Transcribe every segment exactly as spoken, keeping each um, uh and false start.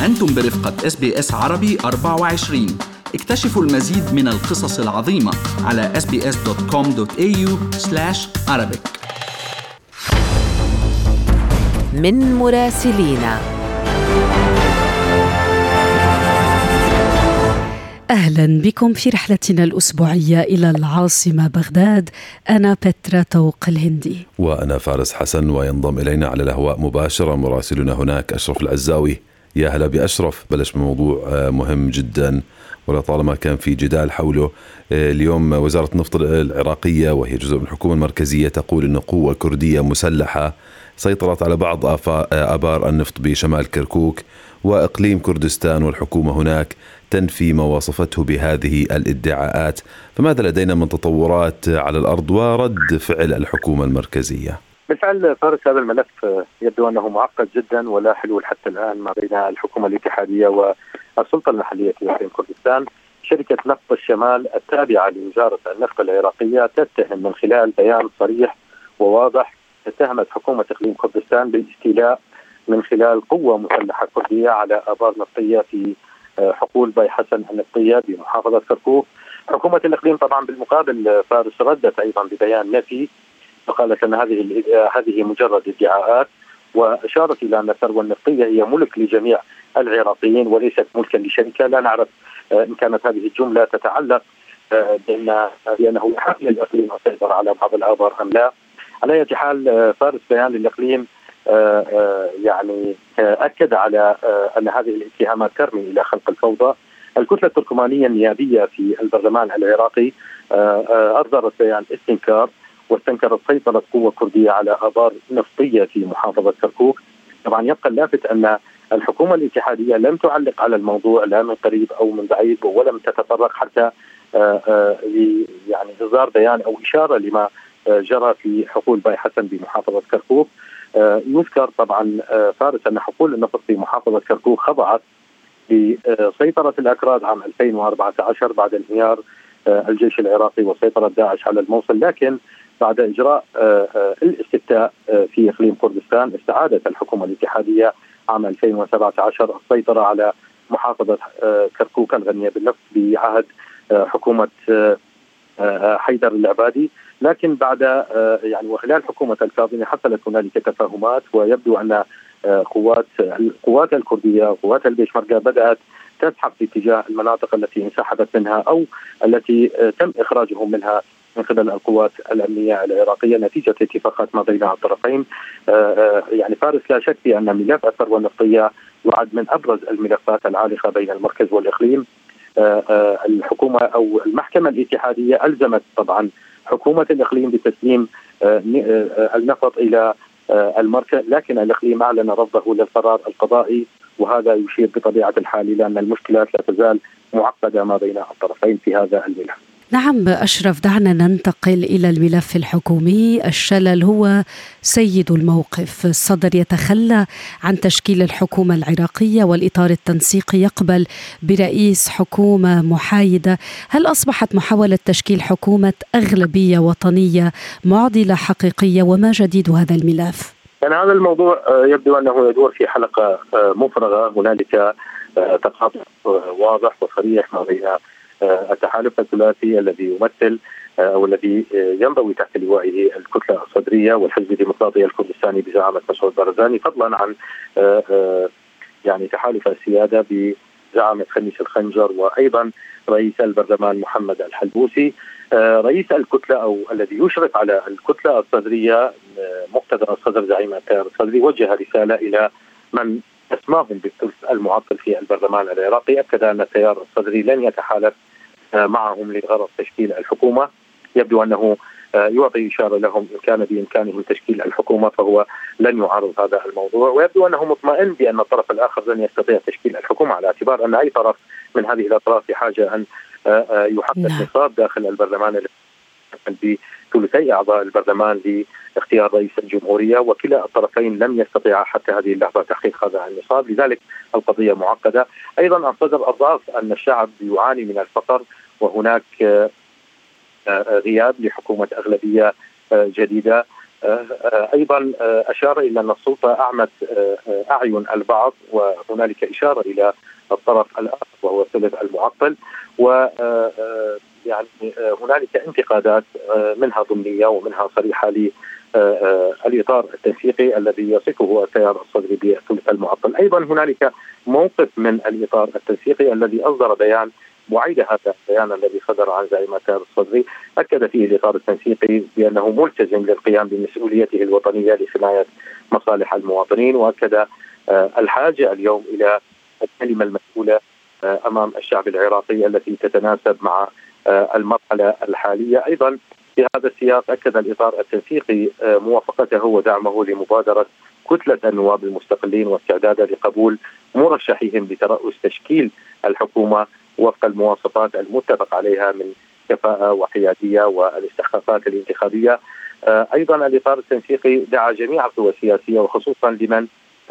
أنتم برفقة إس بي إس عربي أربعة وعشرين. اكتشفوا المزيد من القصص العظيمة على إس بي إس دوت كوم دوت إيه يو سلاش عربيك. من مراسلينا. أهلا بكم في رحلتنا الأسبوعية إلى العاصمة بغداد. أنا بترا توق الهندي وأنا فارس حسن، وينضم إلينا على الهواء مباشرة مراسلنا هناك أشرف العزاوي. يا هلا بأشرف. بلش بموضوع مهم جدا ولطالما كان في جدال حوله. اليوم وزارة النفط العراقية وهي جزء من الحكومة المركزية تقول أن قوة كردية مسلحة سيطرت على بعض آبار النفط بشمال كركوك وإقليم كردستان، والحكومة هناك تنفي ما وصفته بهذه الادعاءات. فماذا لدينا من تطورات على الأرض ورد فعل الحكومة المركزية؟ بالفعل فارس، هذا الملف يبدو أنه معقد جدا ولا حلول حتى الآن ما بين الحكومة الاتحادية والسلطة المحلية في إقليم كردستان. شركة نفط الشمال التابعة لوزارة النفط العراقية تتهم من خلال بيان صريح وواضح، اتهمت حكومة إقليم كردستان بالاستيلاء من خلال قوة مسلحة كردية على آبار نفطية في حقول باي حسن النفطية بمحافظة كركوك. حكومة الإقليم طبعا بالمقابل فارس ردت أيضا ببيان نفي، وقالت أن هذه هذه مجرد ادعاءات، وأشارت إلى أن الثروة النفطية هي ملك لجميع العراقيين وليست ملكا لشركة. لا نعرف إن كانت هذه الجملة تتعلق بأن بأنه يحق للإقليم السيطرة على بعض الآبار أم لا. على أي حال فارس، بيان للإقليم يعني أكد على أن هذه الاتهامات ترمي إلى خلق الفوضى. الكتلة التركمانية النيابية في البرلمان العراقي أصدرت بيان استنكار واستنكرت سيطرة قوة كردية على آبار نفطية في محافظة كركوك. طبعا يبقى اللافت أن الحكومة الاتحادية لم تعلق على الموضوع لا من قريب أو من بعيد، ولم تتطرق حتى يعني إصدار بيان أو إشارة لما جرى في حقول باي حسن بمحافظة كركوك. يذكر طبعا فارس أن حقول النفط في محافظة كركوك خضعت لسيطرة الأكراد عام ألفين وأربعة عشر بعد انهيار الجيش العراقي وسيطرة داعش على الموصل، لكن بعد إجراء الاستفتاء في إقليم كردستان استعادت الحكومة الاتحادية عام ألفين وسبعة عشر السيطرة على محافظة كركوك الغنية بالنفط بعهد حكومة حيدر العبادي. لكن بعد يعني وخلال حكومة الكاظمي حصلت هنالك تفاهمات، ويبدو أن قوات القوات الكردية وقوات البيشمركة بدأت تسحب في اتجاه المناطق التي انسحبت منها أو التي تم إخراجهم منها من قبل القوات الأمنية العراقية نتيجة اتفاقات ما بين الطرفين. يعني فارس، لا شك في أن ملف الثروة النفطية يعد من أبرز الملفات العالقة بين المركز والإقليم. الحكومة أو المحكمة الاتحادية ألزمت طبعا حكومة الإقليم بتسليم النفط إلى المركز، لكن الإقليم أعلن رفضه للقرار القضائي، وهذا يشير بطبيعة الحال إلى أن المشكلات لا تزال معقدة ما بين الطرفين في هذا الملف. نعم أشرف، دعنا ننتقل إلى الملف الحكومي. الشلل هو سيد الموقف. الصدر يتخلى عن تشكيل الحكومة العراقية والإطار التنسيقي يقبل برئيس حكومة محايدة. هل أصبحت محاولة تشكيل حكومة أغلبية وطنية معضلة حقيقية؟ وما جديد هذا الملف؟ يعني هذا الموضوع يبدو أنه يدور في حلقة مفرغة. هنالك تقاطع واضح وصريح ما بين التحالف الثلاثي الذي يمثل أو الذي ينضوي تحت لوائه الكتلة الصدرية والحزب الديمقراطي الكردستاني بزعامة مسعود بارزاني، فضلا عن يعني تحالف السيادة بزعامة خميس الخنجر، وأيضا رئيس البرلمان محمد الحلبوسي. رئيس الكتلة أو الذي يشرف على الكتلة الصدرية مقتدى الصدر زعيم التيار الصدري وجه رسالة إلى من اسماهم بالثلث المعطل في البرلمان العراقي، أكد أن التيار الصدري لن يتحالف معهم لغرض تشكيل الحكومة. يبدو أنه يعطي إشارة لهم إن كان بإمكانهم تشكيل الحكومة فهو لن يعارض هذا الموضوع، ويبدو أنه مطمئن بأن الطرف الآخر لن يستطيع تشكيل الحكومة، على اعتبار أن أي طرف من هذه الأطراف بحاجة أن يحدد نصاب داخل البرلمان بثلثي أعضاء البرلمان لاختيار رئيس الجمهورية، وكلا الطرفين لم يستطيعا حتى هذه اللحظة تحقيق هذا النصاب، لذلك القضية معقدة. أيضا الصدر أضاف أن الشعب يعاني من الفقر، وهناك غياب لحكومة أغلبية جديدة. أيضا أشار إلى أن السلطة أعمت أعين البعض، وهنالك إشارة إلى الطرف الآخر وهو الثلث المعطل، و يعني هنالك انتقادات منها ضمنية ومنها صريحة للإطار التنسيقي الذي يصفه التيار الصدري بالثلث المعطل. أيضا هنالك موقف من الإطار التنسيقي الذي أصدر بيان معيد هذا البيان الذي صدر عن زعيم التيار الصدري، أكد فيه الإطار التنسيقي بأنه ملتزم للقيام بمسؤوليته الوطنية لحماية مصالح المواطنين، وأكد الحاجة اليوم إلى الكلمة المسؤولة أمام الشعب العراقي التي تتناسب مع المرحلة الحالية. أيضا في هذا السياق أكد الإطار التنسيقي موافقته ودعمه لمبادرة كتلة النواب المستقلين واستعداده لقبول مرشحيهم لترأس تشكيل الحكومة وفق المواصفات المتفق عليها من كفاءة وحيادية والاستحقاقات الانتخابية. أيضا الإطار التنسيقي دعا جميع القوى السياسية وخصوصا لمن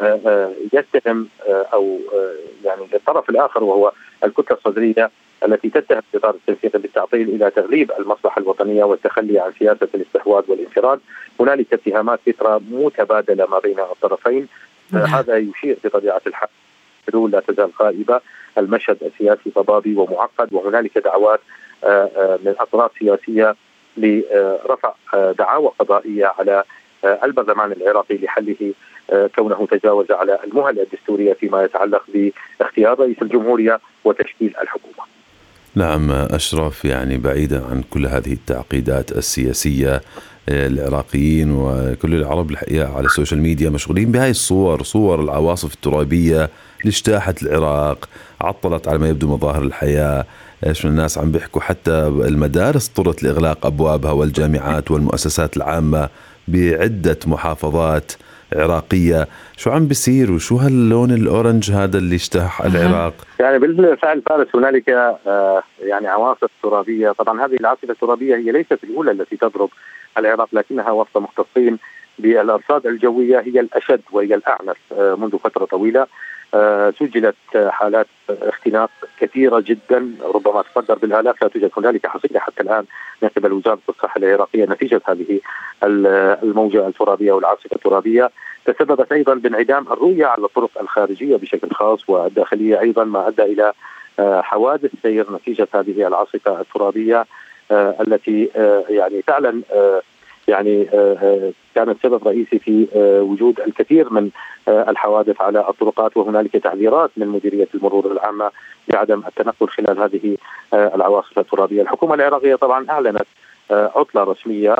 يتهم أو يعني للطرف الآخر وهو الكتلة الصدرية التي تتهم الإطار التنسيقي بالتعطيل إلى تغليب المصلحة الوطنية والتخلي عن سياسة الاستحواذ والانفراد. هنالك اتهامات فترة متبادلة ما بين الطرفين. هذا يشير بطبيعة الحال حلول لا تزال غائبة، المشهد السياسي ضبابي ومعقد، وهنالك دعوات من أطراف سياسية لرفع دعاوى قضائية على البرلمان العراقي لحله كونه تجاوز على المهلة الدستورية فيما يتعلق باختيار رئيس الجمهورية وتشكيل الحكومة. نعم أشرف، يعني بعيدا عن كل هذه التعقيدات السياسية، العراقيين وكل العرب الحقيقة على السوشيال ميديا مشغولين بهاي الصور، صور العواصف الترابية اللي اجتاحت العراق، عطلت على ما يبدو مظاهر الحياة. ايش من الناس عم بيحكوا حتى المدارس اضطرت لإغلاق أبوابها والجامعات والمؤسسات العامة بعدة محافظات عراقية. شو عم بيصير وشو هاللون الأورنج هذا اللي اجتاح العراق؟ يعني بالفعل فارس هنالك آه يعني عواصف ترابية. طبعا هذه العاصفة الترابية هي ليست الأولى التي تضرب العراق، لكنها وفق مختصين بالأرصاد الجوية هي الأشد وهي الأعنف آه منذ فترة طويلة. آه سجلت حالات اختناق كثيرة جدا ربما تقدر بالآلاف، لا توجد هنالك حصيلة حتى الآن من قبل وزارة الصحة العراقية نتيجة هذه الموجة الترابية والعاصفة الترابية. تسببت أيضا بانعدام الرؤية على الطرق الخارجية بشكل خاص والداخلية أيضا، ما أدى إلى حوادث سير نتيجة هذه العاصفة الترابية التي يعني فعلا يعني كانت سبب رئيسي في وجود الكثير من الحوادث على الطرقات، وهنالك تعذيرات من مديرية المرور العامة بعدم التنقل خلال هذه العواصف الترابية. الحكومة العراقية طبعا أعلنت عطلة رسمية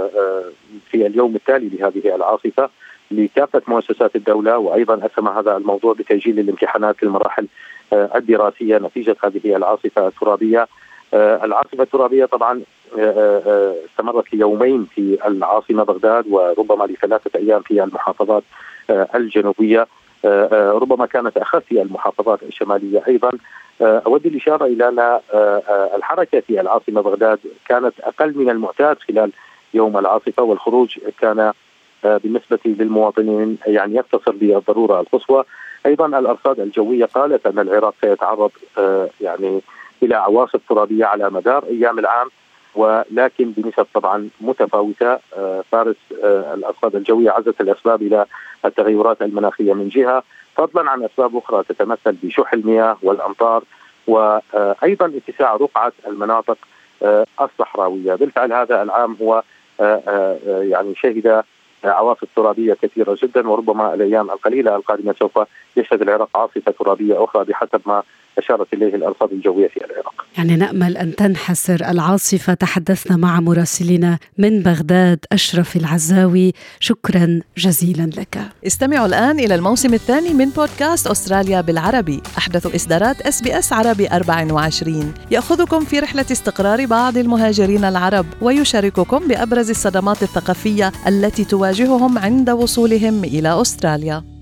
في اليوم التالي لهذه العاصفة لكافة مؤسسات الدولة، وأيضا أسمى هذا الموضوع بتأجيل الامتحانات في المراحل الدراسية نتيجة هذه العاصفة الترابية. العاصفة الترابية طبعا استمرت ليومين في العاصمة بغداد وربما لثلاثة أيام في المحافظات الجنوبية، ربما كانت أخف في المحافظات الشمالية. أيضا أود الإشارة إلى أن الحركة في العاصمة بغداد كانت أقل من المعتاد خلال يوم العاصفة، والخروج كان بالنسبة للمواطنين يعني يقتصر بالضرورة القصوى. أيضا الأرصاد الجوية قالت أن العراق سيتعرض يعني إلى عواصف ترابية على مدار أيام العام، ولكن بنسب طبعا متفاوتة. فارس الأرصاد الجوية عزت الأسباب إلى التغيرات المناخية من جهة، فضلا عن أسباب أخرى تتمثل بشح المياه والأمطار، وأيضا اتساع رقعة المناطق الصحراوية. بالفعل هذا العام هو يعني شهد عواصف ترابية كثيرة جدا، وربما الأيام القليلة القادمة سوف يشهد العراق عاصفة ترابية أخرى بحسب ما أشارت إليه الأرصاد الجوية في العراق. يعني نأمل أن تنحسر العاصفة. تحدثنا مع مراسلنا من بغداد أشرف العزاوي، شكرا جزيلا لك. استمعوا الآن إلى الموسم الثاني من بودكاست أستراليا بالعربي، أحدث إصدارات إس بي إس عربي أربعة وعشرين، يأخذكم في رحلة استقرار بعض المهاجرين العرب ويشارككم بأبرز الصدمات الثقافية التي تواجههم عند وصولهم إلى أستراليا.